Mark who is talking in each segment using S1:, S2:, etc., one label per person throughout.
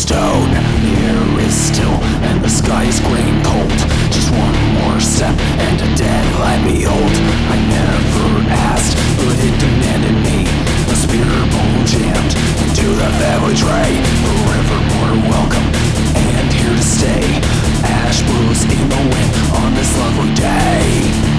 S1: stone. The air is still and the sky is gray and cold. Just one more step and a deadline behold. I never asked, but it demanded me. A spear bowl jammed into the family tray. Forevermore welcome and here to stay. Ash blows in the wind on this lovely day.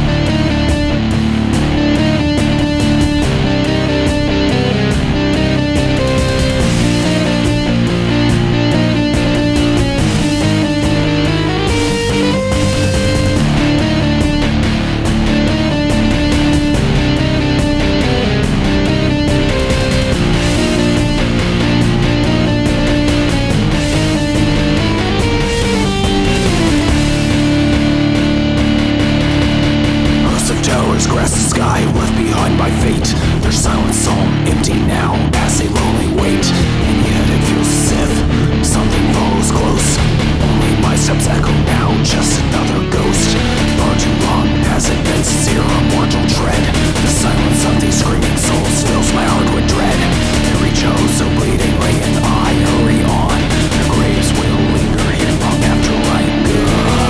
S1: Grasp the sky left behind by fate. Their silent psalm empty now as they lonely wait. And yet it feels as if something follows close. Only my steps echo now, just another ghost. Far too long has it been since hear a mortal dread. The silence of these screaming souls fills my heart with dread. They reach out so bleedingly and I hurry on. The graves will linger here long after I am gone.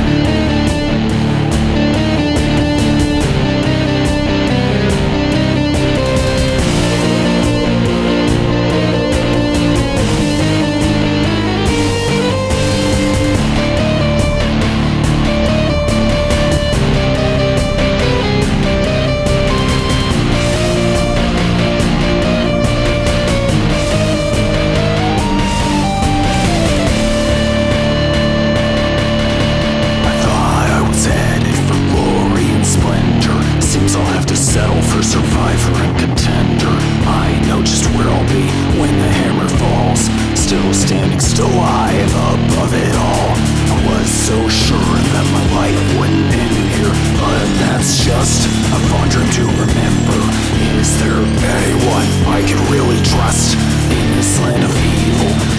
S1: Settle for survivor and contender. I know just where I'll be when the hammer falls. Still standing, still alive above it all. I was so sure that my life wouldn't end here, but that's just a fond dream to remember. Is there anyone I can really trust in this land of evil?